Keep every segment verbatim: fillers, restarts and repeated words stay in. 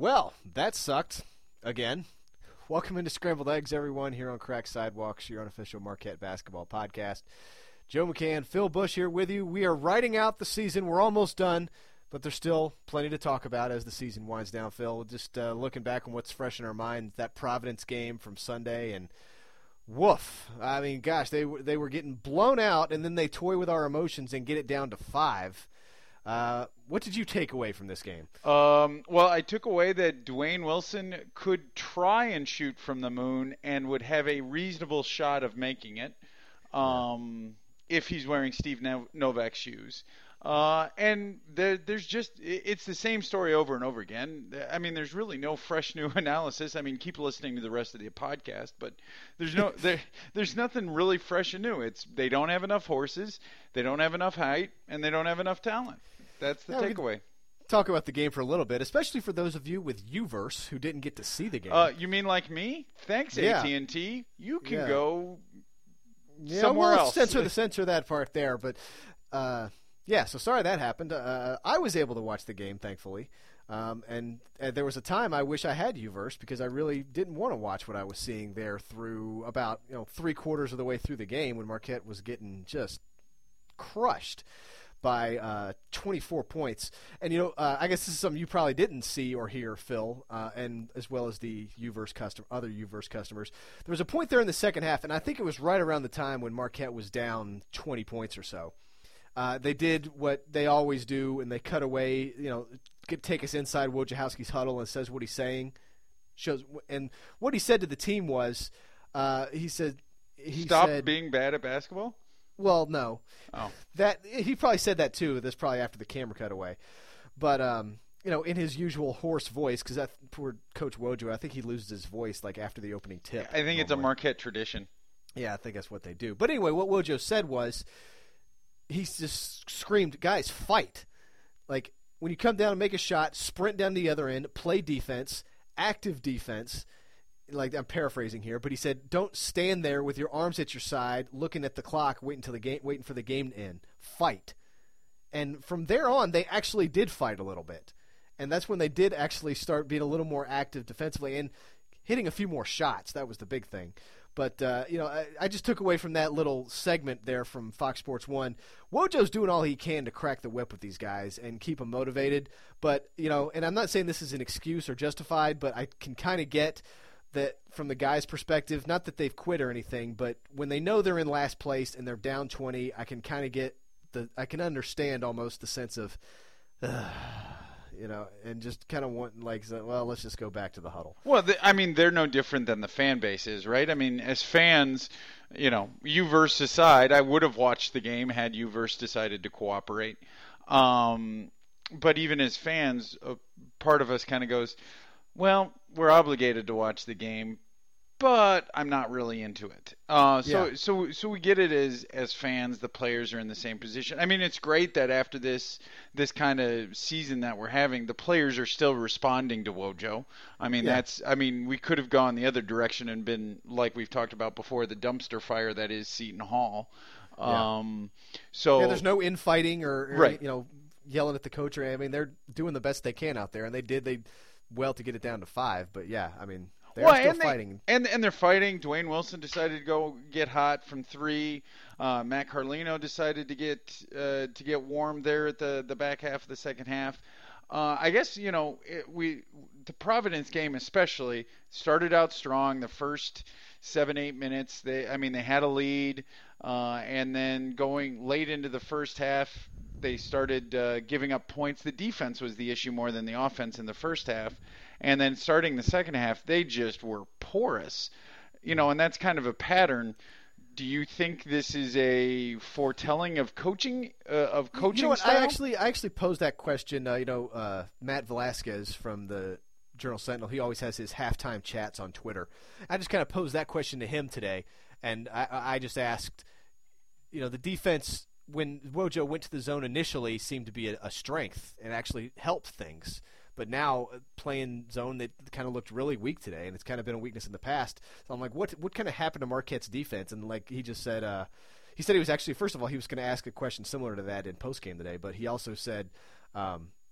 Well, that sucked. Again. Welcome into Scrambled Eggs, everyone, here on Crack Sidewalks, your unofficial Marquette basketball podcast. Joe McCann, Phil Bush here with you. We are writing out the season. We're almost done, but there's still plenty to talk about as the season winds down, Phil. Just uh, looking back on what's fresh in our mind, that Providence game from Sunday, and woof. I mean, gosh, they, they were getting blown out, and then they toy with our emotions and get it down to five. Uh, what did you take away from this game? Um, well, I took away that Dwayne Wilson could try and shoot from the moon and would have a reasonable shot of making it um, yeah. if he's wearing Steve Novak's shoes. Uh, and there, there's just it's the same story over and over again. I mean, there's really no fresh new analysis. I mean, keep listening to the rest of the podcast, but there's no there, there's nothing really fresh and new. It's they don't have enough horses, they don't have enough height, and they don't have enough talent. That's the yeah, takeaway. Talk about the game for a little bit, especially for those of you with U-verse who didn't get to see the game. Uh, you mean like me? Thanks, yeah. A T and T. You can yeah. go yeah, somewhere we'll else. Censor the censor that part there, but uh, yeah. So sorry that happened. Uh, I was able to watch the game, thankfully, um, and uh, there was a time I wish I had U-verse because I really didn't want to watch what I was seeing there through about you know three quarters of the way through the game when Marquette was getting just crushed by uh, twenty-four points. And, you know, uh, I guess this is something you probably didn't see or hear, Phil, uh, and as well as the U-verse custom, other U-verse customers. There was a point there in the second half, and I think it was right around the time when Marquette was down twenty points or so. Uh, they did what they always do, and they cut away, you know, get, take us inside Wojciechowski's huddle and says what he's saying. Shows, and what he said to the team was, uh, he said, he Stop said, being bad at basketball? Well, no. Oh. That he probably said that too. That's probably after the camera cut away. But um, you know, in his usual hoarse voice, because that poor Coach Wojo, I think he loses his voice like after the opening tip. I think normally. It's a Marquette tradition. Yeah, I think that's what they do. But anyway, what Wojo said was, he just screamed, "Guys, fight! Like when you come down and make a shot, sprint down the other end, play defense, active defense." Like I'm paraphrasing here, but he said, "Don't stand there with your arms at your side, looking at the clock, waiting until the game, waiting for the game to end. Fight." And from there on, they actually did fight a little bit, and that's when they did actually start being a little more active defensively and hitting a few more shots. That was the big thing. But uh, you know, I, I just took away from that little segment there from Fox Sports One. Wojo's doing all he can to crack the whip with these guys and keep them motivated. But you know, and I'm not saying this is an excuse or justified, but I can kind of get that from the guys' perspective, not that they've quit or anything, but when they know they're in last place and they're down twenty, I can kind of get the, I can understand almost the sense of, uh, you know, and just kind of want like, well, let's just go back to the huddle. Well, the, I mean, they're no different than the fan base is, right? I mean, as fans, you know, U-verse aside, I would have watched the game had U-verse decided to cooperate. Um, but even as fans, a part of us kind of goes, well, we're obligated to watch the game, but I'm not really into it. Uh, so, yeah. so, so we get it as as fans. The players are in the same position. I mean, it's great that after this this kind of season that we're having, the players are still responding to Wojo. I mean, yeah. that's. I mean, we could have gone the other direction and been like we've talked about before, the dumpster fire that is Seton Hall. Yeah. Um, so yeah, there's no infighting or, or right. you know, yelling at the coach. Or I mean, they're doing the best they can out there, and they did. They. Well, to get it down to five, but yeah, I mean, they're well, still and fighting. They, and and they're fighting. Dwayne Wilson decided to go get hot from three. Uh, Matt Carlino decided to get uh, to get warm there at the, the back half of the second half. Uh, I guess you know it, we the Providence game especially started out strong. The first seven eight minutes, they I mean they had a lead, uh, and then going late into the first half, they started uh, giving up points. The defense was the issue more than the offense in the first half. And then starting the second half, they just were porous. You know, and that's kind of a pattern. Do you think this is a foretelling of coaching uh, of coaching you know what, style? I actually I actually posed that question, uh, you know, uh, Matt Velasquez from the Journal Sentinel, he always has his halftime chats on Twitter. I just kind of posed that question to him today, and I, I just asked, you know, the defense – when Wojo went to the zone initially seemed to be a, a strength and actually helped things. But now playing zone, that kind of looked really weak today, and it's kind of been a weakness in the past. So I'm like, what what kind of happened to Marquette's defense? And like he just said, uh, he said he was actually, first of all, he was going to ask a question similar to that in postgame today, but he also said, um,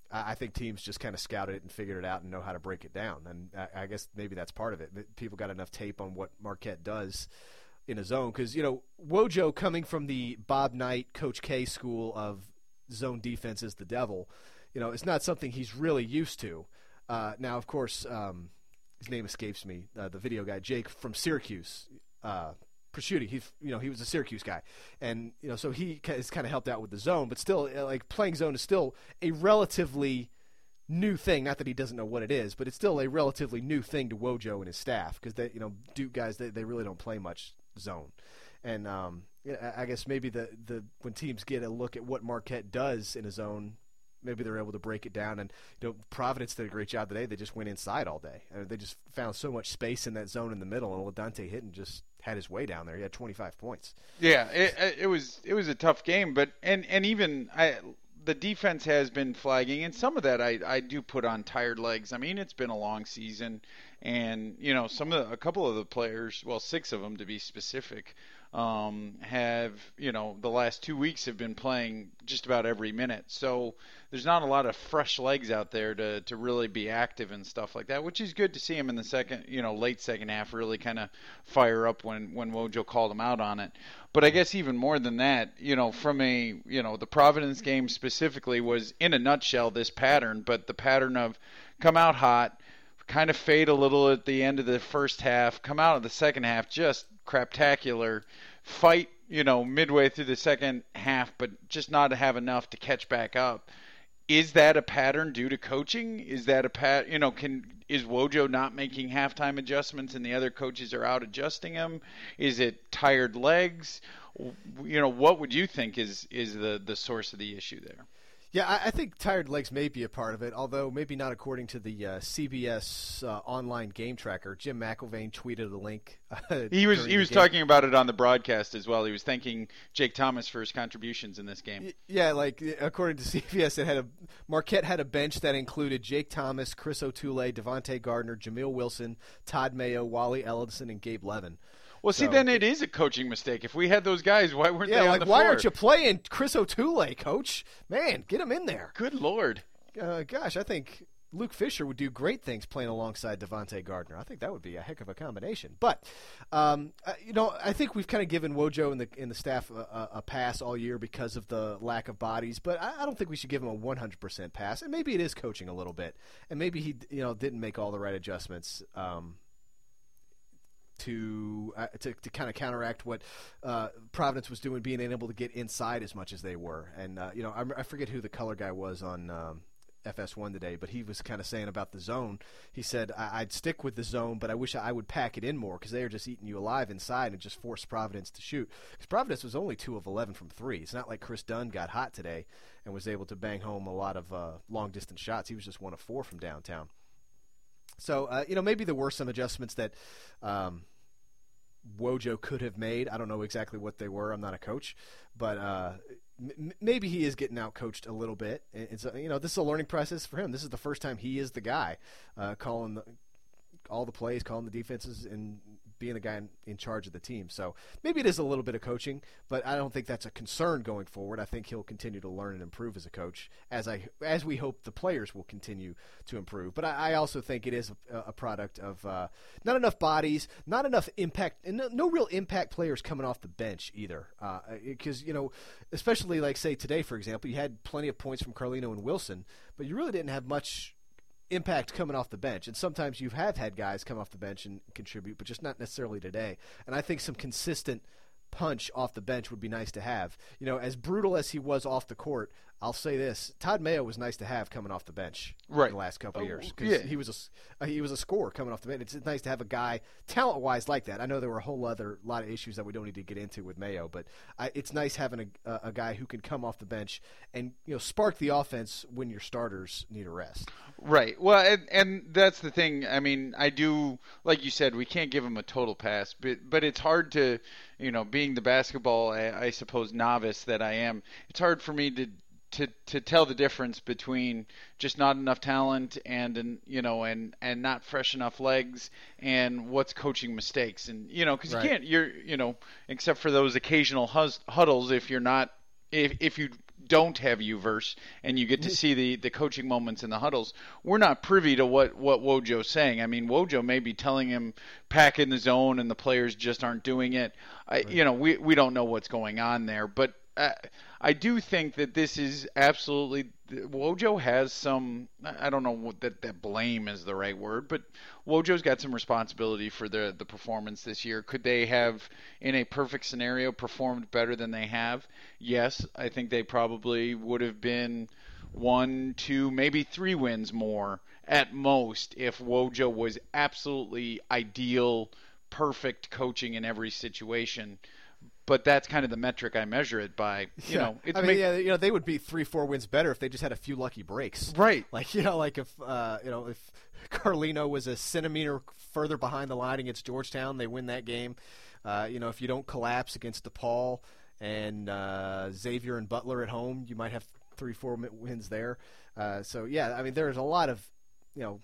I, I think teams just kind of scouted it and figured it out and know how to break it down. And I, I guess maybe that's part of it. People got enough tape on what Marquette does in a zone because, you know, Wojo coming from the Bob Knight, Coach K school of zone defense is the devil, you know, it's not something he's really used to. Uh, now, of course, um, his name escapes me, uh, the video guy, Jake from Syracuse, uh, Prosciutti, he, you know, he was a Syracuse guy. And, you know, so he has kind of helped out with the zone, but still, like, playing zone is still a relatively new thing. Not that he doesn't know what it is, but it's still a relatively new thing to Wojo and his staff because, they, you know, Duke guys, they, they really don't play much zone. And um, I guess maybe the, the when teams get a look at what Marquette does in a zone, maybe they're able to break it down. And, you know, Providence did a great job today. They just went inside all day. I mean, they just found so much space in that zone in the middle, and LaDante Hitton just had his way down there. He had twenty-five points. Yeah, it, it was it was a tough game, but and and even I. The defense has been flagging, and some of that I, I do put on tired legs. I mean, it's been a long season, and you know, some of the, a couple of the players, well, six of them to be specific, um, have you know the last two weeks have been playing just about every minute. So there's not a lot of fresh legs out there to to really be active and stuff like that, which is good to see him in the second, you know, late second half really kind of fire up when when Wojo called him out on it. But I guess even more than that, you know, from a, you know, the Providence game specifically was in a nutshell this pattern, but the pattern of come out hot, kind of fade a little at the end of the first half, come out of the second half just craptacular, fight, you know, midway through the second half, but just not have enough to catch back up. Is that a pattern due to coaching? Is that a pat? You know, can is Wojo not making halftime adjustments and the other coaches are out adjusting him? Is it tired legs? You know, what would you think is is the the source of the issue there? Yeah, I, I think tired legs may be a part of it, although maybe not according to the uh, C B S uh, online game tracker. Jim McIlvain tweeted a link. Uh, he was he was game. talking about it on the broadcast as well. He was thanking Jake Thomas for his contributions in this game. Yeah, like according to C B S, it had a Marquette had a bench that included Jake Thomas, Chris Otule, Devontae Gardner, Jamil Wilson, Todd Mayo, Wally Ellison, and Gabe Levin. Well, see, so, then it is a coaching mistake. If we had those guys, why weren't yeah, they on like, the why floor? aren't you playing Chris Otule, Coach? Man, get him in there. Good Lord. Uh, gosh, I think Luke Fisher would do great things playing alongside Devontae Gardner. I think that would be a heck of a combination. But, um, uh, you know, I think we've kind of given Wojo and the and the staff a, a pass all year because of the lack of bodies. But I, I don't think we should give him a one hundred percent pass. And maybe it is coaching a little bit. And maybe he, you know, didn't make all the right adjustments. Um To, uh, to to kind of counteract what uh, Providence was doing, being able to get inside as much as they were. And, uh, you know, I, I forget who the color guy was on um, F S one today, but he was kind of saying about the zone. He said, I- I'd stick with the zone, but I wish I would pack it in more because they are just eating you alive inside and just force Providence to shoot. Because Providence was only two of eleven from three. It's not like Chris Dunn got hot today and was able to bang home a lot of uh, long-distance shots. He was just one of four from downtown. So, uh, you know, maybe there were some adjustments that um, Wojo could have made. I don't know exactly what they were. I'm not a coach. But uh, m- maybe he is getting out-coached a little bit. It's, you know, this is a learning process for him. This is the first time he is the guy uh, calling the, all the plays, calling the defenses, and being the guy in, in charge of the team. So maybe it is a little bit of coaching, but I don't think that's a concern going forward. I think he'll continue to learn and improve as a coach, as I as we hope the players will continue to improve. But I, I also think it is a, a product of uh, not enough bodies, not enough impact, and no, no real impact players coming off the bench either. Because, uh, you know, especially like, say, today, for example, you had plenty of points from Carlino and Wilson, but you really didn't have much impact coming off the bench. And sometimes you have had guys come off the bench and contribute, but just not necessarily today. And I think some consistent punch off the bench would be nice to have. You know, as brutal as he was off the court, I'll say this: Todd Mayo was nice to have coming off the bench right. in the last couple of years because yeah. he was a he was a scorer coming off the bench. It's nice to have a guy talent wise like that. I know there were a whole other lot of issues that we don't need to get into with Mayo, but I, it's nice having a, a, a guy who can come off the bench and, you know, spark the offense when your starters need a rest. Right. Well, and, and that's the thing. I mean, I do, like you said, we can't give him a total pass, but but it's hard to, you know, being the basketball, I, I suppose, novice that I am, it's hard for me to. To, to tell the difference between just not enough talent and, and you know and, and not fresh enough legs and what's coaching mistakes, and you know because right. you can't you're you know except for those occasional hus- huddles if you're not if if you don't have U-verse and you get to see the, the coaching moments in the huddles, we're not privy to what, what Wojo's saying. I mean, Wojo may be telling him pack in the zone and the players just aren't doing it. I, right. You know, we, we don't know what's going on there. But uh, I do think that this is absolutely – Wojo has some – I don't know what that, that blame is the right word, but Wojo's got some responsibility for the, the performance this year. Could they have, in a perfect scenario, performed better than they have? Yes, I think they probably would have been one, two, maybe three wins more at most if Wojo was absolutely ideal, perfect coaching in every situation. But that's kind of the metric I measure it by. You yeah. know, it's I mean, make... yeah, you know, they would be three, four wins better if they just had a few lucky breaks. Right. Like, you know, like if uh, you know, if Carlino was a centimeter further behind the line against Georgetown, they win that game. Uh, you know, if you don't collapse against DePaul and uh, Xavier and Butler at home, you might have three, four wins there. Uh, so yeah, I mean, there's a lot of, you know,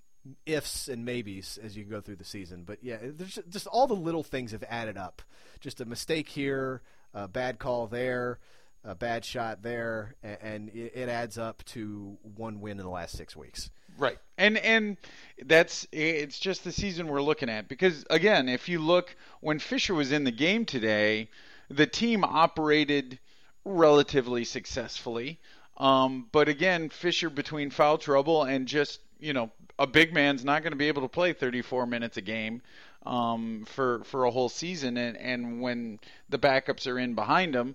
ifs and maybes as you go through the season. But yeah, there's just all the little things have added up. Just a mistake here, a bad call there, a bad shot there, and it adds up to one win in the last six weeks. Right. And and that's it's just the season we're looking at. Because, again, if you look, when Fisher was in the game today, the team operated relatively successfully. Um, but, again, Fisher, between foul trouble and just, you know, a big man's not going to be able to play thirty-four minutes a game um, for for a whole season, and, and when the backups are in behind him,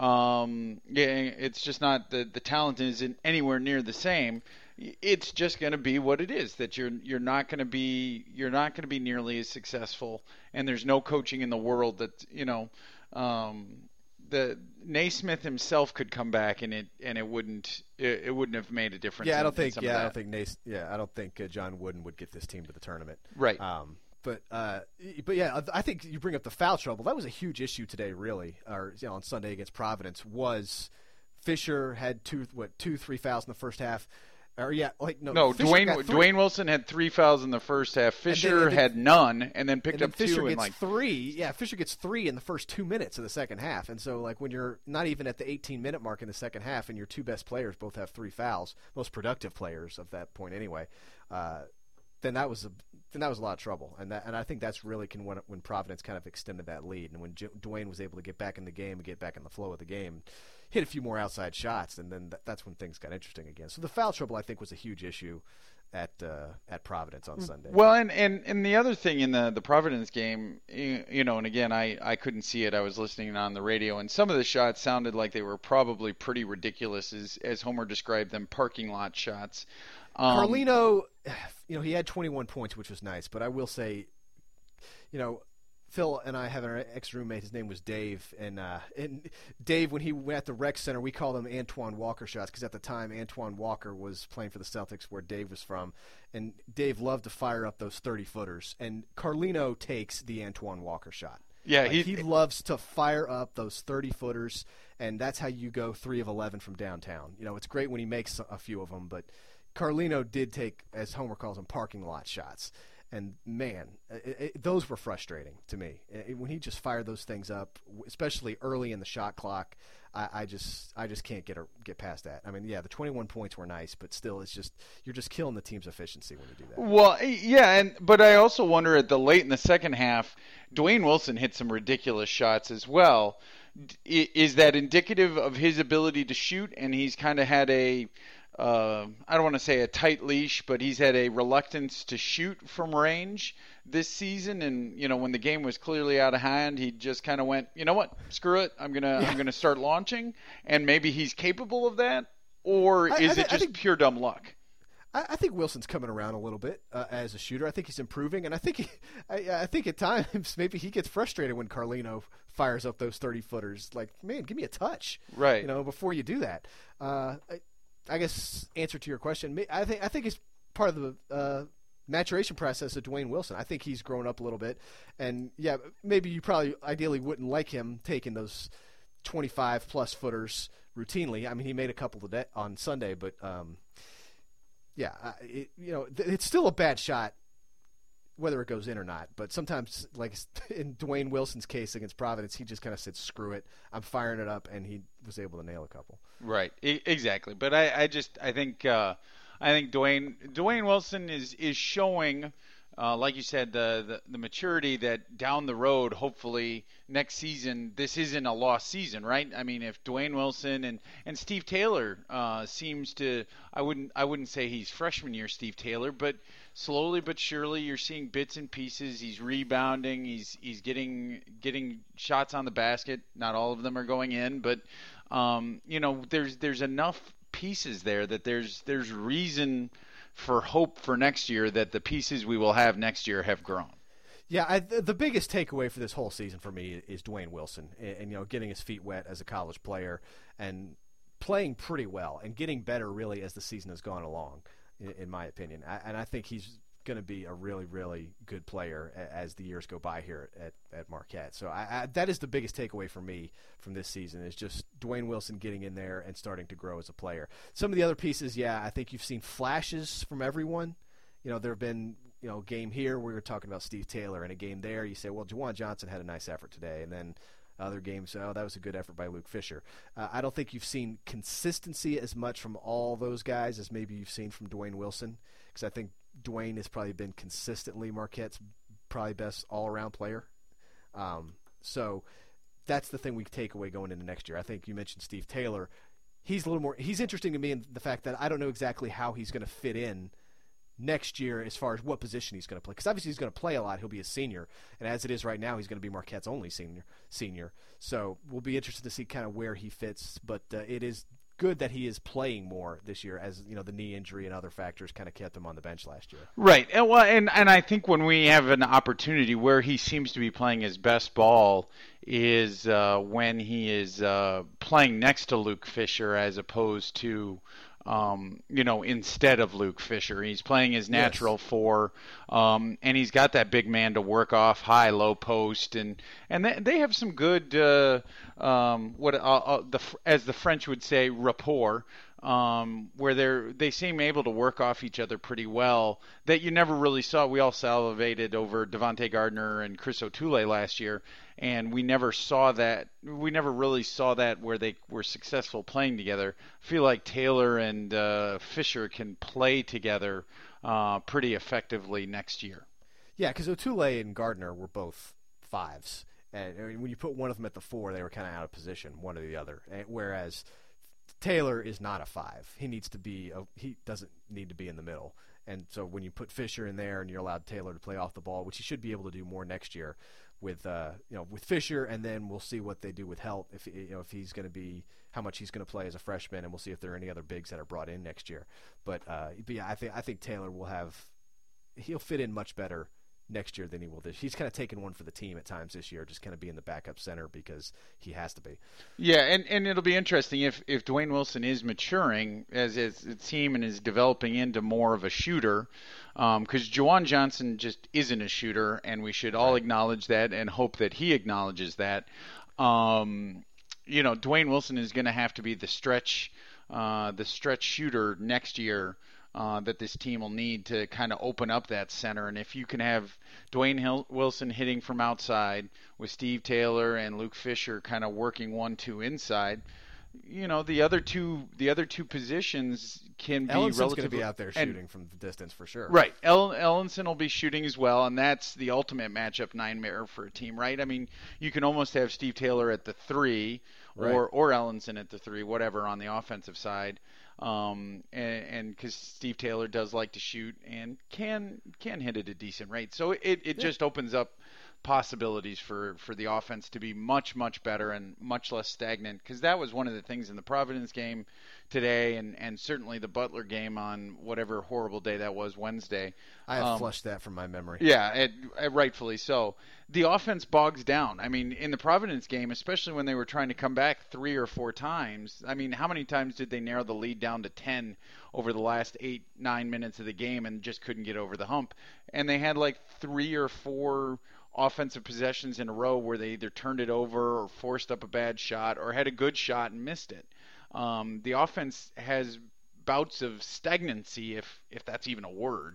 um, yeah, it's just not the the talent isn't anywhere near the same. It's just going to be what it is. That you're you're not going to be you're not going to be nearly as successful, and there's no coaching in the world that you know. Um, The Naismith himself could come back and it and it wouldn't it, it wouldn't have made a difference. Yeah, I don't in, think in yeah I don't think Nace, yeah I don't think uh, John Wooden would get this team to the tournament. Right. Um, but uh, but yeah, I think you bring up the foul trouble. That was a huge issue today, really, or you know, on Sunday against Providence. Was Fisher had two what two three fouls in the first half. Or yeah, like no. No, Fisher Dwayne Dwayne Wilson had three fouls in the first half. Fisher and then, and then, had none, and then picked and then up Fisher two. Gets and like three. Yeah, Fisher gets three in the first two minutes of the second half, and so like when you're not even at the eighteen minute mark in the second half, and your two best players both have three fouls, most productive players of that point anyway, uh, then that was a then that was a lot of trouble, and that and I think that's really can when when Providence kind of extended that lead, and when J- Dwayne was able to get back in the game and get back in the flow of the game. Hit a few more outside shots, and then th- that's when things got interesting again. So the foul trouble, I think, was a huge issue at uh, at Providence on Sunday. Well, and, and, and the other thing in the, the Providence game, you, you know, and again, I, I couldn't see it. I was listening on the radio, and some of the shots sounded like they were probably pretty ridiculous, as, as Homer described them, parking lot shots. Um, Carlino, you know, he had twenty-one points, which was nice, but I will say, you know, Phil and I have an ex-roommate. His name was Dave, and uh, and Dave, when he went at the rec center, we called him Antoine Walker shots because at the time Antoine Walker was playing for the Celtics, where Dave was from, and Dave loved to fire up those thirty footers, and Carlino takes the Antoine Walker shot. Yeah, like, he loves to fire up those thirty footers, and that's how you go three of eleven from downtown. You know, it's great when he makes a few of them, but Carlino did take, as Homer calls them, parking lot shots. And, man, it, it, those were frustrating to me. It, when he just fired those things up, especially early in the shot clock, I, I just I just can't get a, get past that. I mean, yeah, the twenty-one points were nice, but still, it's just you're just killing the team's efficiency when you do that. Well, yeah, and but I also wonder at the late in the second half, Dwayne Wilson hit some ridiculous shots as well. Is that indicative of his ability to shoot, and he's kind of had a Uh, I don't want to say a tight leash, but he's had a reluctance to shoot from range this season. And you know, when the game was clearly out of hand, he just kind of went, you know what, screw it, I'm gonna yeah. I'm gonna start launching. And maybe he's capable of that, or I, is I th- it just think, pure dumb luck? I, I think Wilson's coming around a little bit uh, as a shooter. I think he's improving, and I think he, I, I think at times maybe he gets frustrated when Carlino fires up those thirty footers. Like, man, give me a touch, right? You know, before you do that. Uh, I, I guess answer to your question, I think I think it's part of the uh, maturation process of Dwayne Wilson. I think he's grown up a little bit, and yeah, maybe you probably ideally wouldn't like him taking those twenty-five plus footers routinely. I mean, he made a couple today on Sunday, but um, yeah, it, you know, it's still a bad shot whether it goes in or not. But sometimes, like in Dwayne Wilson's case against Providence, he just kind of said, "Screw it, I'm firing it up," and he was able to nail a couple. Right, I- exactly. But I, I just I think uh, I think Dwayne Dwayne Wilson is is showing. Uh, like you said, the, the the maturity that down the road, hopefully next season, this isn't a lost season, right? I mean, if Dwayne Wilson and, and Steve Taylor uh, seems to, I wouldn't I wouldn't say he's freshman year Steve Taylor, but slowly but surely you're seeing bits and pieces. He's rebounding, he's he's getting getting shots on the basket. Not all of them are going in, but um, you know, there's there's enough pieces there that there's there's reason for hope for next year that the pieces we will have next year have grown. Yeah, I, the biggest takeaway for this whole season for me is Dwayne Wilson, and, and you know, getting his feet wet as a college player and playing pretty well and getting better really as the season has gone along, in, in my opinion. I, and I think he's going to be a really, really good player as the years go by here at, at Marquette. So I, I, that is the biggest takeaway for me from this season is just Dwayne Wilson getting in there and starting to grow as a player. Some of the other pieces, yeah, I think you've seen flashes from everyone. You know, there have been, you know, a game here we were talking about Steve Taylor, and a game there you say, well, Juwan Johnson had a nice effort today, and then other games, oh, that was a good effort by Luke Fisher. Uh, I don't think you've seen consistency as much from all those guys as maybe you've seen from Dwayne Wilson, because I think Dwayne has probably been consistently Marquette's probably best all-around player. Um, so that's the thing we take away going into next year. I think you mentioned Steve Taylor. He's a little more – he's interesting to me in the fact that I don't know exactly how he's going to fit in next year as far as what position he's going to play. Because obviously he's going to play a lot. He'll be a senior. And as it is right now, he's going to be Marquette's only senior. senior. So we'll be interested to see kind of where he fits. But uh, it is – good that he is playing more this year, as you know, the knee injury and other factors kind of kept him on the bench last year. Right, and well, and and I think when we have an opportunity where he seems to be playing his best ball is uh, when he is uh, playing next to Luke Fisher as opposed to. Um, you know, instead of Luke Fisher, he's playing his natural yes. four, um, and he's got that big man to work off high, low post, and and they, they have some good, uh, um, what uh, uh, the as the French would say, rapport, um, where they're they seem able to work off each other pretty well. That you never really saw. We all salivated over Devontae Gardner and Chris Otule last year. And we never saw that. We never really saw that where they were successful playing together. I feel like Taylor and uh, Fisher can play together uh, pretty effectively next year. Yeah, because Otule and Gardner were both fives, and when you put one of them at the four, they were kind of out of position, one or the other. Whereas Taylor is not a five. He needs to be. A, he doesn't need to be in the middle. And so when you put Fisher in there and you're allowed Taylor to play off the ball, which he should be able to do more next year. With uh, you know, with Fisher, and then we'll see what they do with Helt. If you know, if he's going to be, how much he's going to play as a freshman, and we'll see if there are any other bigs that are brought in next year. But, uh, but yeah, I think I think Taylor will have, he'll fit in much better next year than he will this. He's kind of taken one for the team at times this year, just kind of being the backup center because he has to be. Yeah, and, and it'll be interesting if, if Dwayne Wilson is maturing as, as a team and is developing into more of a shooter, because um, Juwan Johnson just isn't a shooter, and we should all right. acknowledge that and hope that he acknowledges that. Um, you know, Dwayne Wilson is going to have to be the stretch, uh, the stretch shooter next year. Uh, that this team will need to kind of open up that center. And if you can have Dwayne Hill- Wilson hitting from outside with Steve Taylor and Luke Fisher kind of working one two inside, you know, the other two the other two positions can be Ellison's relatively going to be out there shooting and, from the distance for sure. Right. El- Ellenson will be shooting as well, and that's the ultimate matchup nightmare for a team, right? I mean, you can almost have Steve Taylor at the three right. or or Ellenson at the three, whatever on the offensive side. Um, and because Steve Taylor does like to shoot and can can hit at a decent rate, so it it yeah. just opens up possibilities for, for the offense to be much much better and much less stagnant. Because that was one of the things in the Providence game today, and, and certainly the Butler game on whatever horrible day that was, Wednesday. I have um, flushed that from my memory. Yeah, it, it, rightfully so. The offense bogs down. I mean, in the Providence game, especially when they were trying to come back three or four times, I mean, how many times did they narrow the lead down to ten over the last eight, nine minutes of the game and just couldn't get over the hump? And they had like three or four offensive possessions in a row where they either turned it over or forced up a bad shot or had a good shot and missed it. Um, the offense has bouts of stagnancy, if if that's even a word.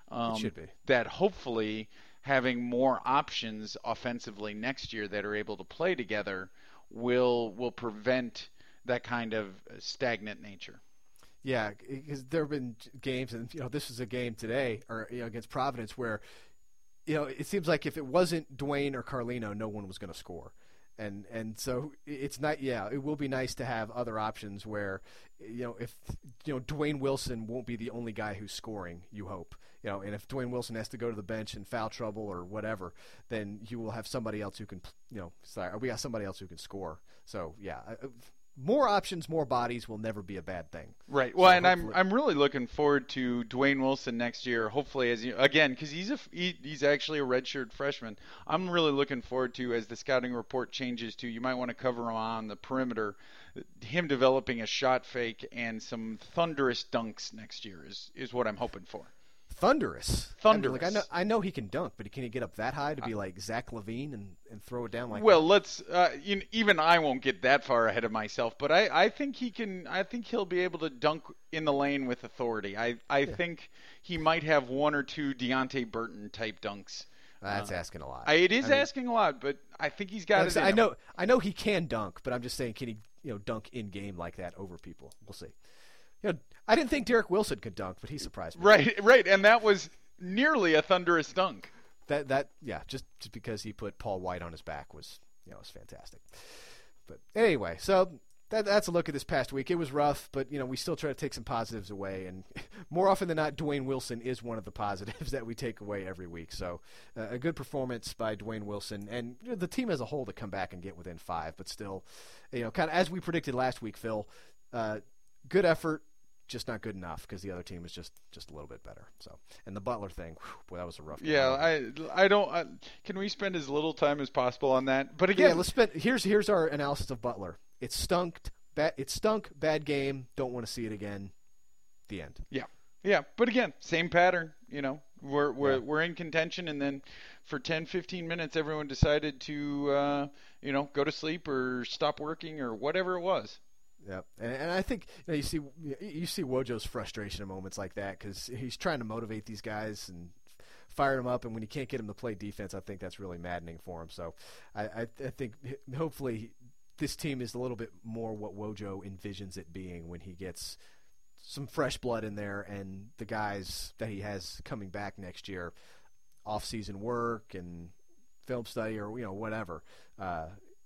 Um, it should be. That hopefully having more options offensively next year that are able to play together will will prevent that kind of stagnant nature. Yeah, because there have been games, and you know, this is a game today, or you know, against Providence, where you know it seems like if it wasn't Dwayne or Carlino, no one was going to score, and and so it's not. Yeah, it will be nice to have other options where you know if you know Dwayne Wilson won't be the only guy who's scoring. You hope, you know, and if Dwayne Wilson has to go to the bench in foul trouble or whatever, then you will have somebody else who can, you know, sorry, we got somebody else who can score. So yeah. More options, more bodies will never be a bad thing. Right. Well, so and I'm I'm really looking forward to Dwayne Wilson next year. Hopefully, as you, again, because he's a he, he's actually a redshirt freshman. I'm really looking forward to, as the scouting report changes to, you might want to cover him on the perimeter, him developing a shot fake and some thunderous dunks next year is is what I'm hoping for. Thunderous. Thunderous. I, mean, like, I know I know he can dunk, but can he get up that high to be like Zach LaVine and, and throw it down like well, that? let's uh, you, even I won't get that far ahead of myself, but I, I think he can. I think he'll be able to dunk in the lane with authority. I I yeah. think he might have one or two Deonte Burton type dunks. That's uh, asking a lot. I, it is I mean, asking a lot, but I think he's got like it. Said, in I him. know I know he can dunk, but I'm just saying, can he you know dunk in game like that over people? We'll see. You know, I didn't think Derek Wilson could dunk, but he surprised me. Right, right, and that was nearly a thunderous dunk. That that yeah, just, just because he put Paul White on his back was you know was fantastic. But anyway, so that that's a look at this past week. It was rough, but you know we still try to take some positives away, and more often than not, Dwayne Wilson is one of the positives that we take away every week. So uh, a good performance by Dwayne Wilson, and you know, the team as a whole to come back and get within five, but still, you know, kind of as we predicted last week, Phil. Uh, good effort. Just not good enough because the other team is just, just a little bit better. So, and the Butler thing, whew, boy, that was a rough game. Yeah, I I don't. I, can we spend as little time as possible on that? But again, yeah, let's spend. Here's here's our analysis of Butler. It stunk. Bad. It stunk. Bad game. Don't want to see it again. The end. Yeah, yeah. But again, same pattern. You know, we're we're yeah. we're in contention, and then for ten, fifteen minutes, everyone decided to uh, you know go to sleep or stop working or whatever it was. Yeah, and, and I think you, know, you see you see Wojo's frustration in moments like that because he's trying to motivate these guys and fire them up, and when you can't get them to play defense, I think that's really maddening for him. So I, I, I think hopefully this team is a little bit more what Wojo envisions it being when he gets some fresh blood in there and the guys that he has coming back next year, off-season work and film study or you know whatever. Uh,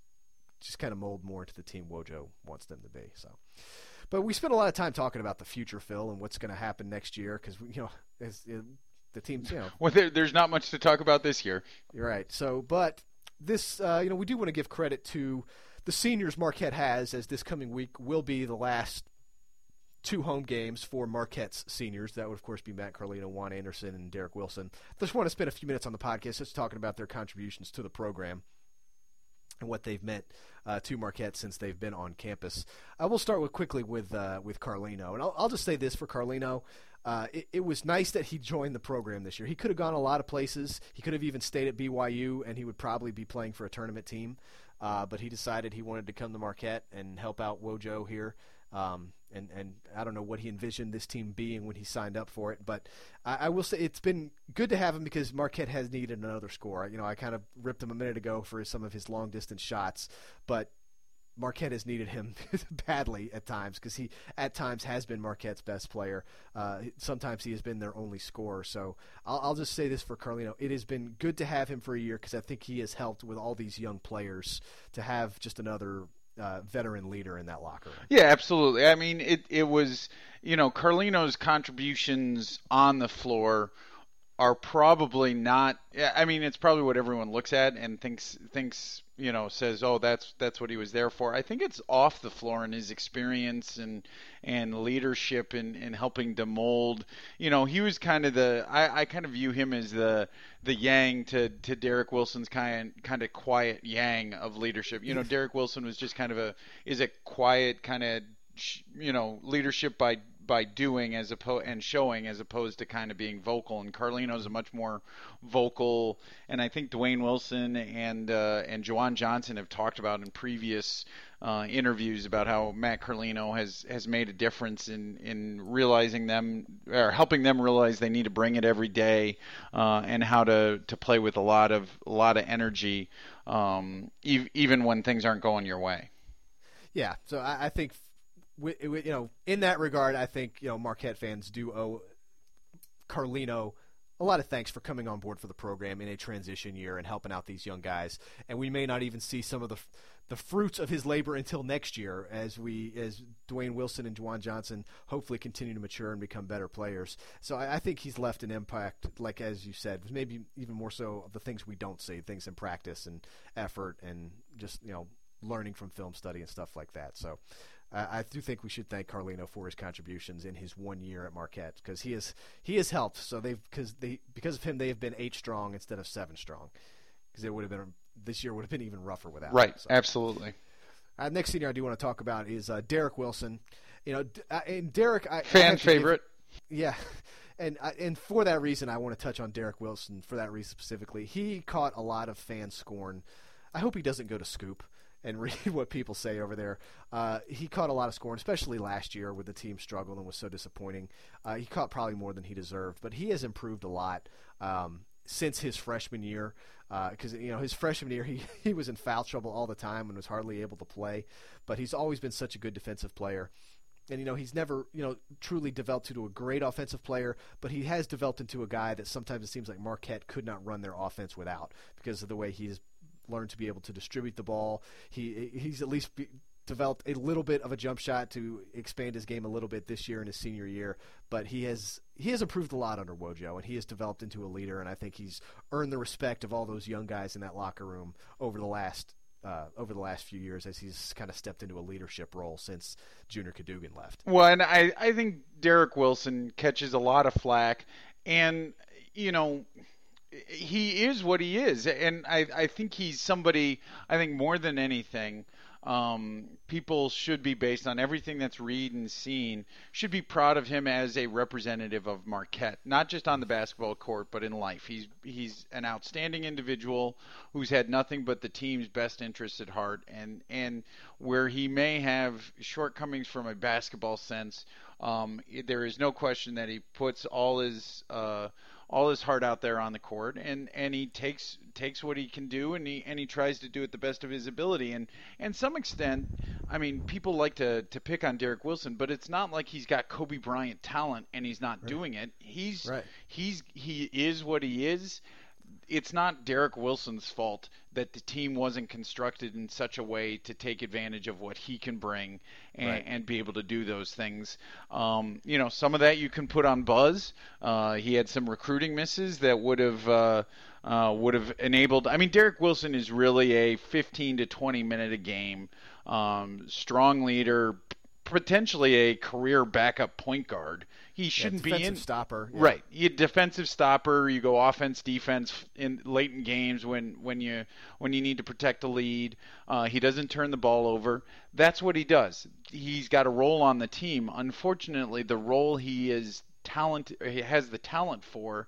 just kind of mold more into the team Wojo wants them to be. So, but we spent a lot of time talking about the future, Phil, and what's going to happen next year because you know as, uh, the teams, you know. Well, there, there's not much to talk about this year. You're right. So, but this, uh, you know, we do want to give credit to the seniors Marquette has, as this coming week will be the last two home games for Marquette's seniors. That would, of course, be Matt Carlino, Juan Anderson, and Derek Wilson. Just want to spend a few minutes on the podcast just talking about their contributions to the program and what they've meant uh, to Marquette since they've been on campus. I will start with quickly with uh, with Carlino, and I'll, I'll just say this for Carlino. Uh, it, it was nice that he joined the program this year. He could have gone a lot of places. He could have even stayed at B Y U, and he would probably be playing for a tournament team. Uh, but he decided he wanted to come to Marquette and help out Wojo here. Um, and, and I don't know what he envisioned this team being when he signed up for it, but I, I will say it's been good to have him because Marquette has needed another scorer. You know, I kind of ripped him a minute ago for some of his long distance shots, but Marquette has needed him badly at times because he at times has been Marquette's best player. Uh, sometimes he has been their only scorer. So I'll, I'll just say this for Carlino. It has been good to have him for a year because I think he has helped with all these young players to have just another Uh, veteran leader in that locker room. Yeah, absolutely. I mean, it, it was, you know, Carlino's contributions on the floor are probably not, I mean, it's probably what everyone looks at and thinks, thinks, you know, says, oh, that's, that's what he was there for. I think it's off the floor and his experience and, and leadership and, and helping to mold, you know, he was kind of the, I, I kind of view him as the, the yang to, to Derek Wilson's kind kind of quiet yang of leadership. You know, Derek Wilson was just kind of a, is a quiet kind of, you know, leadership by by doing as opposed and showing as opposed to kind of being vocal. And Carlino's a much more vocal, and I think Dwayne Wilson and uh, and Juwan Johnson have talked about in previous uh, interviews about how Matt Carlino has, has made a difference in, in realizing them or helping them realize they need to bring it every day uh, and how to, to play with a lot of a lot of energy um, e- even when things aren't going your way. Yeah, so I, I think, we, we, you know, in that regard, I think, you know, Marquette fans do owe Carlino a lot of thanks for coming on board for the program in a transition year and helping out these young guys. And we may not even see some of the the fruits of his labor until next year, as we as Dwayne Wilson and Juwan Johnson hopefully continue to mature and become better players. So I, I think he's left an impact, like as you said, maybe even more so of the things we don't see, things in practice and effort and just, you know, learning from film study and stuff like that. So uh, I do think we should thank Carlino for his contributions in his one year at Marquette, because he has he has helped. So they've because they because of him they have been eight strong instead of seven strong, because it would have been this year would have been even rougher without right him. So. Absolutely. Uh, next senior I do want to talk about is uh, Derek Wilson. You know, uh, and Derek I, fan I favorite. Give, yeah. And I, and for that reason, I want to touch on Derek Wilson for that reason specifically. He caught a lot of fan scorn. I hope he doesn't go to Scoop and read what people say over there. Uh, he caught a lot of scorn, especially last year with the team struggled and was so disappointing. Uh, he caught probably more than he deserved, but he has improved a lot um, since his freshman year. Because uh, you know his freshman year, he, he was in foul trouble all the time and was hardly able to play. But he's always been such a good defensive player. And, you know, he's never, you know, truly developed into a great offensive player, but he has developed into a guy that sometimes it seems like Marquette could not run their offense without because of the way he's learned to be able to distribute the ball. He He's at least be, developed a little bit of a jump shot to expand his game a little bit this year in his senior year, but he has he has improved a lot under Wojo, and he has developed into a leader, and I think he's earned the respect of all those young guys in that locker room over the last Uh, over the last few years as he's kind of stepped into a leadership role since Junior Cadogan left. Well, and I, I think Derek Wilson catches a lot of flack, and, you know, he is what he is. And I, I think he's somebody, I think more than anything, um, people should be, based on everything that's read and seen, should be proud of him as a representative of Marquette, not just on the basketball court, but in life. He's he's an outstanding individual who's had nothing but the team's best interests at heart, and and where he may have shortcomings from a basketball sense, um, there is no question that he puts all his uh, all his heart out there on the court, and, and he takes takes what he can do, and he and he tries to do it the best of his ability. And and some extent, I mean, people like to, to pick on Derek Wilson, but it's not like he's got Kobe Bryant talent and he's not right. doing it. He's right. he's he is what he is. It's not Derek Wilson's fault that the team wasn't constructed in such a way to take advantage of what he can bring and, right. and be able to do those things. Um, you know, some of that you can put on Buzz. Uh, he had some recruiting misses that would have uh, uh, would have enabled. I mean, Derek Wilson is really a fifteen to twenty minute a game, um, strong leader, potentially a career backup point guard. He shouldn't yeah, be in stopper, yeah. right. You defensive stopper. You go offense, defense in late in games when, when you when you need to protect the lead. Uh, he doesn't turn the ball over. That's what he does. He's got a role on the team. Unfortunately, the role he is talent he has the talent for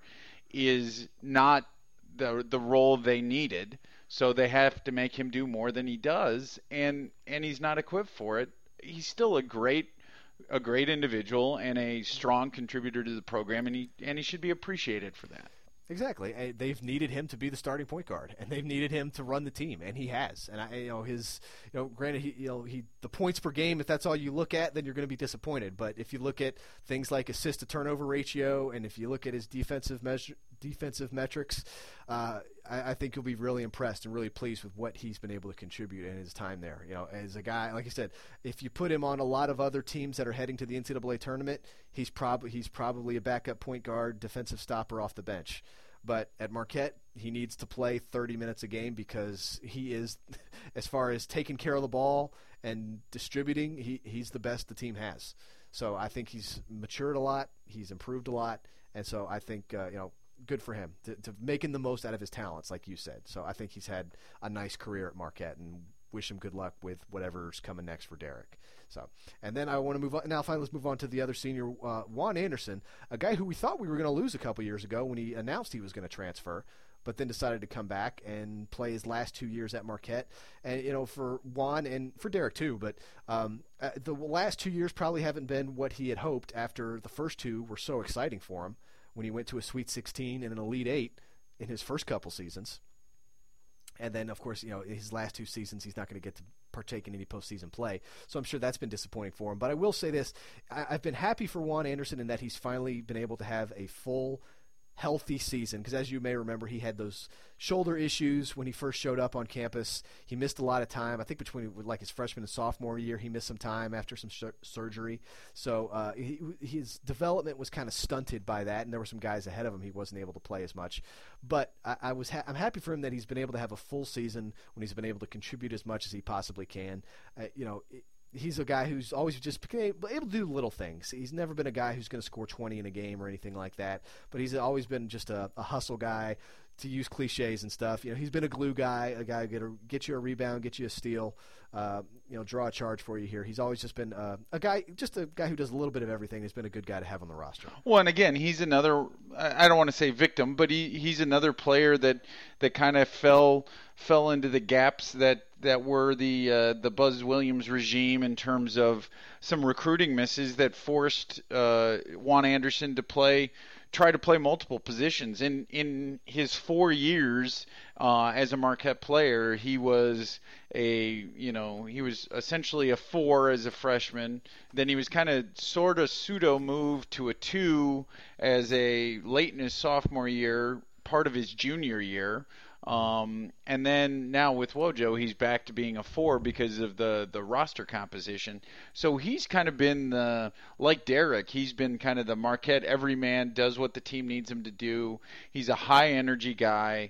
is not the the role they needed. So they have to make him do more than he does, and and he's not equipped for it. He's still a great. a great individual and a strong contributor to the program, and he and he should be appreciated for that. Exactly. They've needed him to be the starting point guard, and they've needed him to run the team, and he has. And I, you know, his, you know, granted, he, you know, he the points per game. If that's all you look at, then you're going to be disappointed. But if you look at things like assist to turnover ratio, and if you look at his defensive measure, defensive metrics, uh, I, I think you'll be really impressed and really pleased with what he's been able to contribute in his time there. You know, as a guy, like I said, if you put him on a lot of other teams that are heading to the N C double A tournament, he's probably he's probably a backup point guard, defensive stopper off the bench. But at Marquette, he needs to play thirty minutes a game because he is, as far as taking care of the ball and distributing, he, he's the best the team has. So I think he's matured a lot, he's improved a lot, and so I think uh, you know, good for him to, to making the most out of his talents, like you said. So I think he's had a nice career at Marquette, and wish him good luck with whatever's coming next for Derek. So, and then I want to move on. Now, finally, let's move on to the other senior, uh, Juan Anderson, a guy who we thought we were going to lose a couple years ago when he announced he was going to transfer, but then decided to come back and play his last two years at Marquette. And, you know, for Juan and for Derek too, but um, uh, the last two years probably haven't been what he had hoped after the first two were so exciting for him when he went to a Sweet sixteen and an Elite Eight in his first couple seasons. And then, of course, you know, his last two seasons, he's not going to get to partake in any postseason play. So I'm sure that's been disappointing for him. But I will say this, I- I've been happy for Juan Anderson in that he's finally been able to have a full healthy season, because as you may remember, he had those shoulder issues when he first showed up on campus. He missed a lot of time. I think between like his freshman and sophomore year, he missed some time after some sur- surgery. So uh, he, his development was kind of stunted by that, and there were some guys ahead of him he wasn't able to play as much. But I, I was ha- I'm happy for him that he's been able to have a full season when he's been able to contribute as much as he possibly can. Uh, you know. It, He's a guy who's always just able to do little things. He's never been a guy who's going to score twenty in a game or anything like that, but he's always been just a, a hustle guy, to use cliches and stuff. You know, he's been a glue guy, a guy who get, a, get you a rebound, get you a steal, uh, you know, draw a charge for you here. He's always just been uh, a guy, just a guy who does a little bit of everything. He's been a good guy to have on the roster. Well, and again, he's another, I don't want to say victim, but he, he's another player that, that kind of fell fell into the gaps that, that were the uh, the Buzz Williams regime in terms of some recruiting misses that forced uh, Juan Anderson to play, try to play multiple positions. In in his four years uh, as a Marquette player, he was a you know he was essentially a four as a freshman. Then he was kind of sort of pseudo moved to a two as a late in his sophomore year, part of his junior year. Um, and then now with Wojo, he's back to being a four because of the, the roster composition. So he's kind of been the, like Derek, he's been kind of the Marquette everyman, does what the team needs him to do. He's a high energy guy.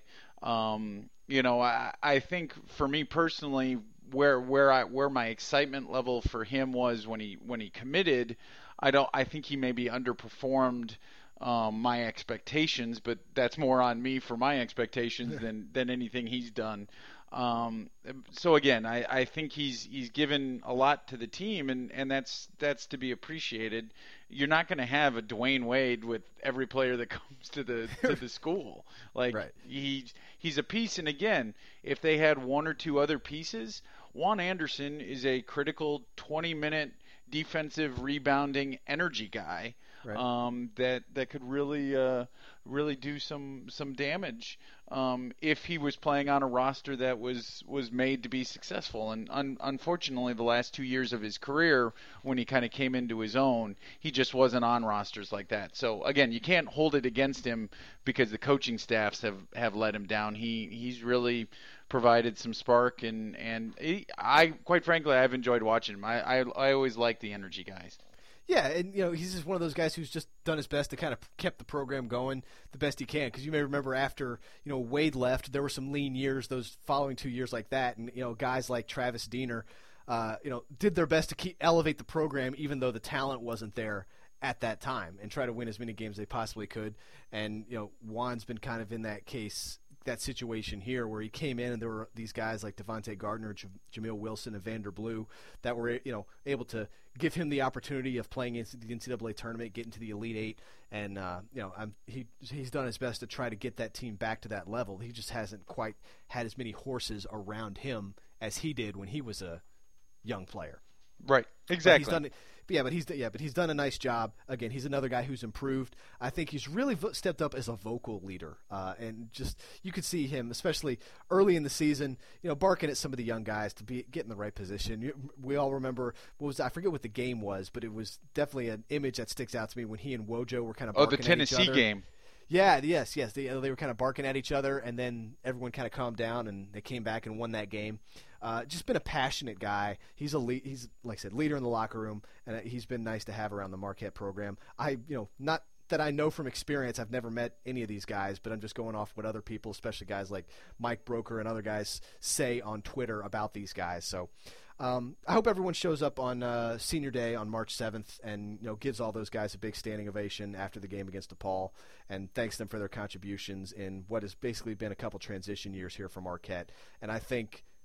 Um, you know, I, I think for me personally, where where I where my excitement level for him was when he when he committed, I don't I think he maybe underperformed Um, my expectations, but that's more on me for my expectations than, than anything he's done. Um, so again, I, I think he's he's given a lot to the team, and, and that's that's to be appreciated. You're not going to have a Dwayne Wade with every player that comes to the to the school. Like right. he he's a piece, and again, if they had one or two other pieces, Juan Anderson is a critical twenty minute defensive rebounding energy guy. Right. Um, that that could really uh, really do some some damage um, if he was playing on a roster that was, was made to be successful. And un- unfortunately, the last two years of his career, when he kind of came into his own, he just wasn't on rosters like that. So again, you can't hold it against him because the coaching staffs have, have let him down. He he's really provided some spark, and and he, I quite frankly I've enjoyed watching him. I I, I always like the energy guys. Yeah, and you know he's just one of those guys who's just done his best to kind of kept the program going the best he can. Because you may remember after you know Wade left, there were some lean years, those following two years like that, and you know guys like Travis Diener, uh, you know, did their best to keep elevate the program even though the talent wasn't there at that time, and try to win as many games as they possibly could. And you know Juan's been kind of in that case. That situation here where he came in and there were these guys like Devontae Gardner, J- Jamil Wilson, and Vander Blue that were you know able to give him the opportunity of playing into the N C double A tournament, getting to the Elite Eight, and uh, you know I'm, he he's done his best to try to get that team back to that level. He just hasn't quite had as many horses around him as he did when he was a young player. Right, exactly. But he's done, but yeah, but he's yeah, but he's done a nice job. Again, he's another guy who's improved. I think he's really vo- stepped up as a vocal leader, uh, and just you could see him, especially early in the season, you know, barking at some of the young guys to be get in the right position. You, we all remember what was I forget what the game was, but it was definitely an image that sticks out to me when he and Wojo were kind of oh barking the Tennessee at each other. game. Yeah, yes, yes. They they were kind of barking at each other, and then everyone kind of calmed down, and they came back and won that game. Uh, just been a passionate guy. He's a le- he's like I said, leader in the locker room, and he's been nice to have around the Marquette program. I you know not that I know from experience. I've never met any of these guys, but I'm just going off what other people, especially guys like Mike Broker and other guys, say on Twitter about these guys. So. Um, I hope everyone shows up on uh, Senior Day on March seventh and you know gives all those guys a big standing ovation after the game against DePaul and thanks them for their contributions in what has basically been a couple transition years here for Marquette. And I think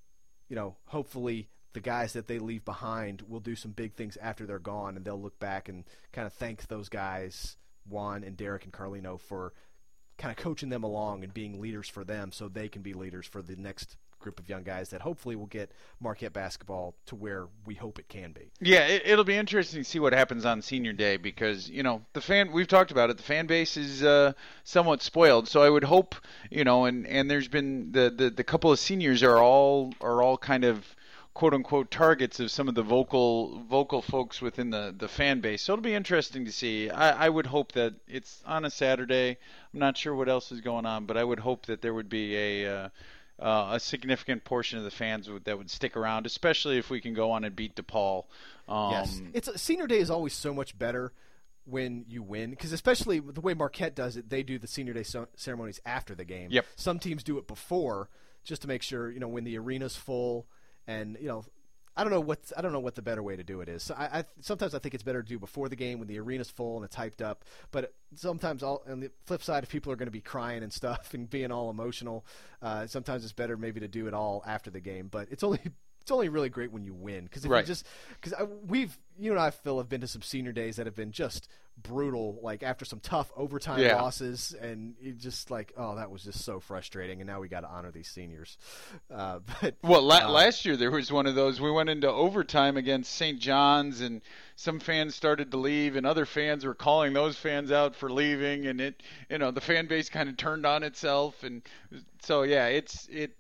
you know, hopefully the guys that they leave behind will do some big things after they're gone, and they'll look back and kind of thank those guys, Juan and Derek and Carlino, for kind of coaching them along and being leaders for them so they can be leaders for the next group of young guys that hopefully will get Marquette basketball to where we hope it can be. Yeah, it, it'll be interesting to see what happens on senior day because, you know, the fan, we've talked about it, the fan base is uh, somewhat spoiled. So I would hope, you know, and, and there's been the, the, the couple of seniors are all are all kind of quote unquote targets of some of the vocal vocal folks within the, the fan base. So it'll be interesting to see. I, I would hope that it's on a Saturday. I'm not sure what else is going on, but I would hope that there would be a uh, Uh, a significant portion of the fans would, that would stick around, especially if we can go on and beat DePaul. Um, yes, it's senior day is always so much better when you win, because especially the way Marquette does it, they do the senior day so- ceremonies after the game. Yep. Some teams do it before, just to make sure, you know, when the arena's full, and you know, I don't know what I don't know what the better way to do it is. So I, I sometimes I think it's better to do before the game when the arena's full and it's hyped up. But sometimes, all, on the flip side, if people are going to be crying and stuff and being all emotional, uh, sometimes it's better maybe to do it all after the game. But it's only it's only really great when you win, because if right. you just because we've you and I, Phil, have been to some senior days that have been just brutal, like after some tough overtime yeah. losses, and you just like, oh, that was just so frustrating, and now we got to honor these seniors. Uh, but well, la- uh, last year there was one of those. We went into overtime against Saint John's, and some fans started to leave, and other fans were calling those fans out for leaving, and it, you know, the fan base kind of turned on itself, and so yeah, it's it.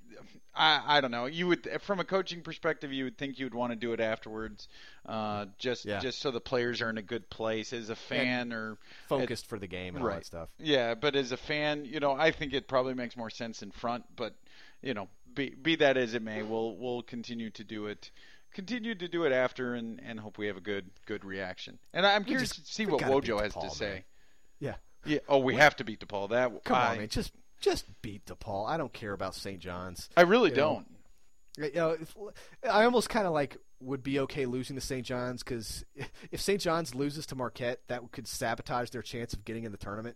I, I don't know. You would, from a coaching perspective, you would think you would want to do it afterwards, uh, just yeah. just so the players are in a good place. As a fan, and or focused at, for the game and right. all that stuff. Yeah, but as a fan, you know, I think it probably makes more sense in front. But you know, be be that as it may, we'll we'll continue to do it. Continue to do it after, and, and hope we have a good good reaction. And I'm We curious just, to see what Wojo has DePaul, to say. Man. Yeah. Yeah. Oh, we, we have to beat DePaul. That come I, on, man. Just just beat DePaul. I don't care about Saint John's. I really you don't. Know. You know, if, I almost kind of like would be okay losing to Saint John's, because if Saint John's loses to Marquette, that could sabotage their chance of getting in the tournament.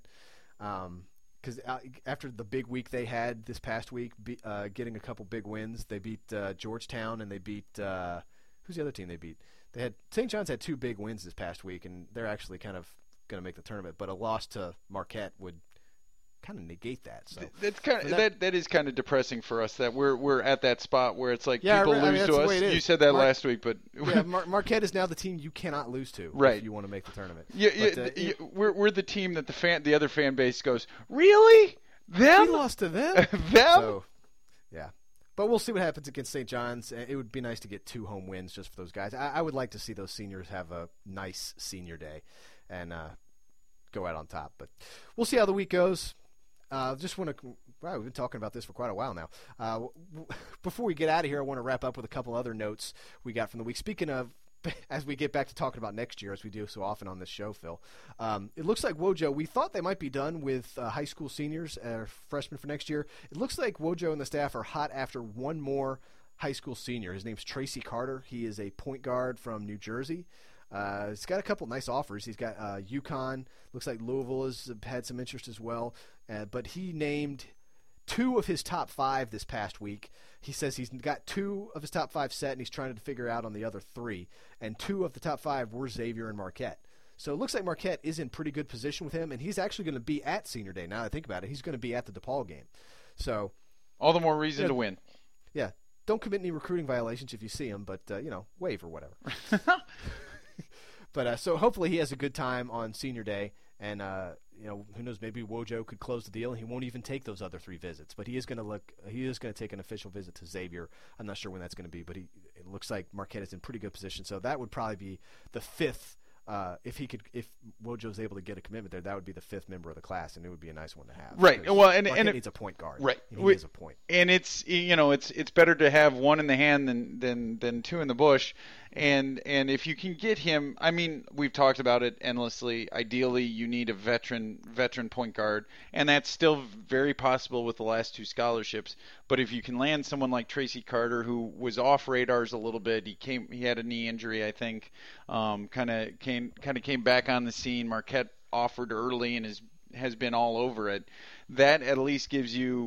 Because um, after the big week they had this past week, be, uh, getting a couple big wins, they beat uh, Georgetown and they beat uh, who's the other team they beat? They had Saint John's had two big wins this past week, and they're actually kind of going to make the tournament. But a loss to Marquette would kind of negate that. So that's kind of, that, that that is kind of depressing for us that we're we're at that spot where it's like yeah, people I mean, lose that's to the way it us. is. You said that Mar- last week, but yeah, Mar- Marquette is now the team you cannot lose to right. if you want to make the tournament. Yeah, but, yeah, uh, yeah, we're we're the team that the fan the other fan base goes, really? Them? We lost to them. them? So, yeah. But we'll see what happens against Saint John's. It would be nice to get two home wins just for those guys. I, I would like to see those seniors have a nice senior day and uh, go out on top. But we'll see how the week goes. Uh, just want to. Wow, we've been talking about this for quite a while now. Uh, w- before we get out of here, I want to wrap up with a couple other notes we got from the week. Speaking of, as we get back to talking about next year, as we do so often on this show, Phil, um, it looks like Wojo, we thought they might be done with uh, high school seniors or freshmen for next year. It looks like Wojo and the staff are hot after one more high school senior. His name's Tracy Carter. He is a point guard from New Jersey. Uh, he's got a couple nice offers. He's got uh, UConn. Looks like Louisville has had some interest as well. Uh, but he named two of his top five this past week. He says he's got two of his top five set, and he's trying to figure out on the other three. And two of the top five were Xavier and Marquette. So it looks like Marquette is in pretty good position with him, and he's actually going to be at Senior Day. Now that I think about it, he's going to be at the DePaul game. So all the more reason you know, to win. Yeah. Don't commit any recruiting violations if you see him, but, uh, you know, wave or whatever. But uh, so hopefully he has a good time on Senior Day, and uh, you know, who knows, maybe Wojo could close the deal and he won't even take those other three visits. But he is going to look, he is going to take an official visit to Xavier. I'm not sure when that's going to be, but he it looks like Marquette is in pretty good position. So that would probably be the fifth. Uh, if he could, if Wojo's able to get a commitment there, that would be the fifth member of the class, and it would be a nice one to have. Right. Well, and Marquette and it needs a point guard. Right. And he we, is a point. And it's you know it's it's better to have one in the hand than than than two in the bush. And and if you can get him, I mean, we've talked about it endlessly. Ideally, you need a veteran veteran point guard, and that's still very possible with the last two scholarships. But if you can land someone like Tracy Carter, who was off radars a little bit, he came he had a knee injury, I think, um, kind of came kind of came back on the scene. Marquette offered early and is has been all over it. That at least gives you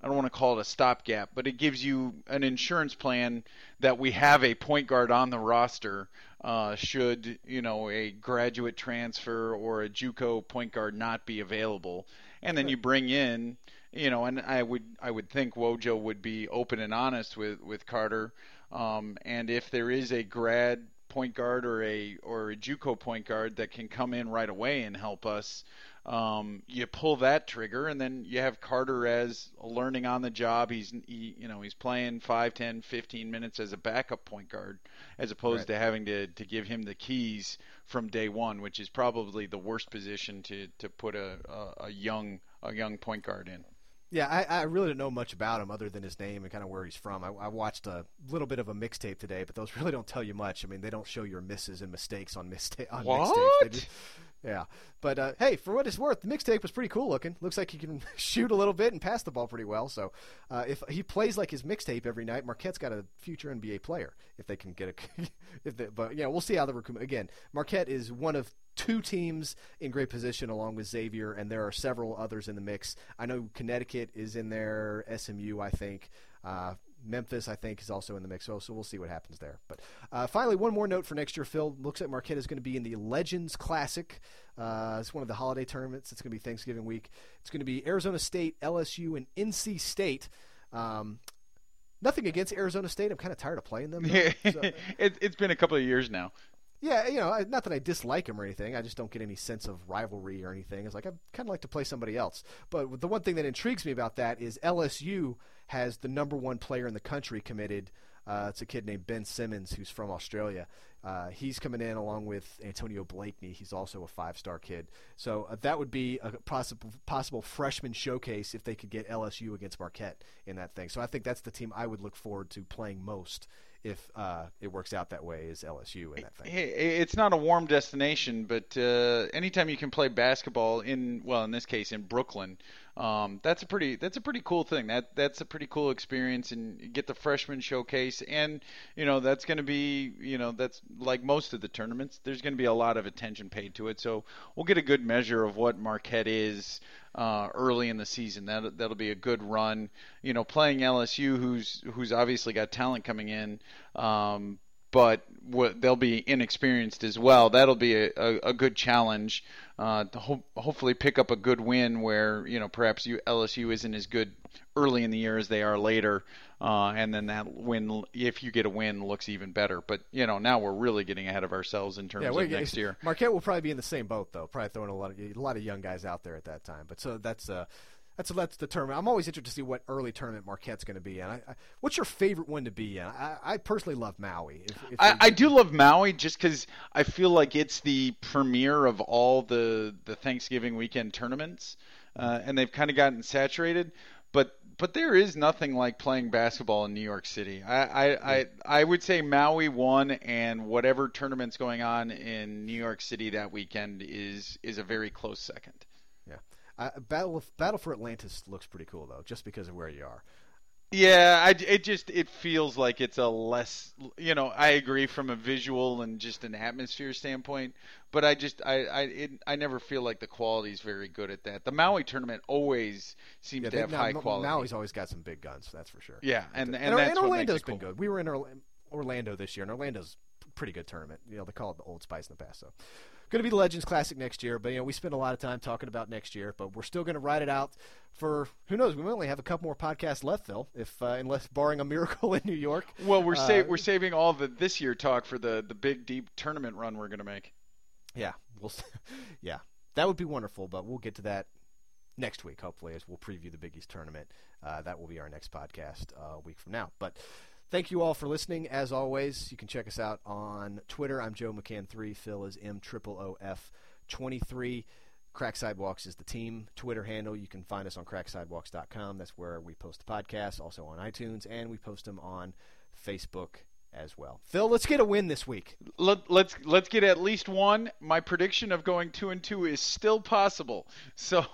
I don't want to call it a stopgap, but it gives you an insurance plan that we have a point guard on the roster. Uh, should you know a graduate transfer or a JUCO point guard not be available, and then you bring in, you know, and I would I would think Wojo would be open and honest with with Carter, um, and if there is a grad point guard or a or a JUCO point guard that can come in right away and help us, um, you pull that trigger, and then you have Carter as learning on the job. He's he, you know he's playing five, ten, fifteen minutes as a backup point guard, as opposed Right. to having to, to give him the keys from day one, which is probably the worst position to, to put a, a, a young a young point guard in. Yeah, I, I really don't know much about him other than his name and kind of where he's from. I, I watched a little bit of a mixtape today, but those really don't tell you much. I mean, they don't show your misses and mistakes on, mista- on What? mixtapes. They just- yeah, but uh, hey, for what it's worth, the mixtape was pretty cool looking. Looks like he can shoot a little bit and pass the ball pretty well. So uh, if he plays like his mixtape every night, Marquette's got a future N B A player if they can get a. if they, but yeah, we'll see how the recruitment. Again, Marquette is one of two teams in great position along with Xavier, and there are several others in the mix. I know Connecticut is in there, S M U, I think. Uh, Memphis, I think, is also in the mix, so, so we'll see what happens there. But uh, finally, one more note for next year, Phil. Looks like Marquette is going to be in the Legends Classic. Uh, it's one of the holiday tournaments. It's going to be Thanksgiving week. It's going to be Arizona State, L S U, and N C State. Um, nothing against Arizona State. I'm kind of tired of playing them. though. So, it, it's been a couple of years now. yeah, you know, I- not that I dislike them or anything. I just don't get any sense of rivalry or anything. It's like I'd kind of like to play somebody else. But the one thing that intrigues me about that is L S U has the number one player in the country committed. Uh, it's a kid named Ben Simmons who's from Australia. Uh, he's coming in along with Antonio Blakeney. He's also a five-star kid. So uh, that would be a possible possible freshman showcase if they could get L S U against Marquette in that thing. So I think that's the team I would look forward to playing most if uh, it works out that way, is L S U in that thing. Hey, it's not a warm destination, but uh, anytime you can play basketball in, well, in this case, in Brooklyn, um, that's a pretty that's a pretty cool thing. That that's a pretty cool experience, and you get the freshman showcase, and you know that's going to be, you know, that's like most of the tournaments. There's going to be a lot of attention paid to it, so we'll get a good measure of what Marquette is uh, early in the season. That that'll be a good run. You know, playing L S U, who's who's obviously got talent coming in. Um, but w- they'll be inexperienced as well. That'll be a, a, a good challenge uh, to ho- hopefully pick up a good win where, you know, perhaps you, L S U isn't as good early in the year as they are later, uh, and then that win, if you get a win, looks even better. But, you know, now we're really getting ahead of ourselves in terms Yeah, of wait, next year. Marquette will probably be in the same boat, though. Probably throwing a lot of a lot of young guys out there at that time. But so that's uh, that's that's the tournament. I'm always interested to see what early tournament Marquette's going to be in. I, I, what's your favorite one to be in? I, I personally love Maui. If, if I, they- I do love Maui just because I feel like it's the premiere of all the, the Thanksgiving weekend tournaments, uh, and they've kind of gotten saturated. But but there is nothing like playing basketball in New York City. I I, I, I would say Maui won, and whatever tournament's going on in New York City that weekend is is a very close second. Yeah, uh, Battle Battle for Atlantis looks pretty cool though, just because of where you are. Yeah, I, it just it feels like it's a less, you know, I agree from a visual and just an atmosphere standpoint, but I just I I it, I never feel like the quality is very good at that. The Maui tournament always seems Yeah, to they, have now, high Ma- quality. Maui's always got some big guns, that's for sure. Yeah, and and, and, that's and what Orlando's makes it been cool. good. We were in Orla- Orlando this year, and Orlando's a pretty good tournament. You know, they call it the Old Spice in the past. So, going to be the Legends Classic next year. But you know, we spend a lot of time talking about next year. But we're still going to ride it out for who knows. We might only have a couple more podcasts left, Phil, if uh, unless barring a miracle in New York. Well, we're uh, sa- we're saving all the this year talk for the the big deep tournament run we're going to make. Yeah, we'll. Yeah, that would be wonderful. But we'll get to that next week, hopefully, as we'll preview the Big East tournament. Uh, that will be our next podcast uh, a week from now. But thank you all for listening. As always, you can check us out on Twitter. I'm Joe McCann three. Phil is M O O F twenty-three. Crack Sidewalks is the team Twitter handle. You can find us on crack sidewalks dot com. That's where we post the podcasts, also on iTunes, and we post them on Facebook as well. Phil, let's get a win this week. Let, let's let's get at least one. My prediction of going two and two is still possible. So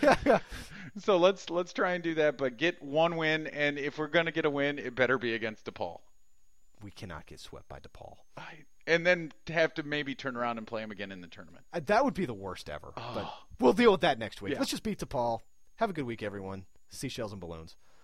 so let's let's try and do that. But get one win, and if we're gonna get a win, it better be against DePaul. We cannot get swept by DePaul. I, and then have to maybe turn around and play them again in the tournament. Uh, that would be the worst ever. Oh. But we'll deal with that next week. Yeah. Let's just beat DePaul. Have a good week, everyone. Seashells and balloons.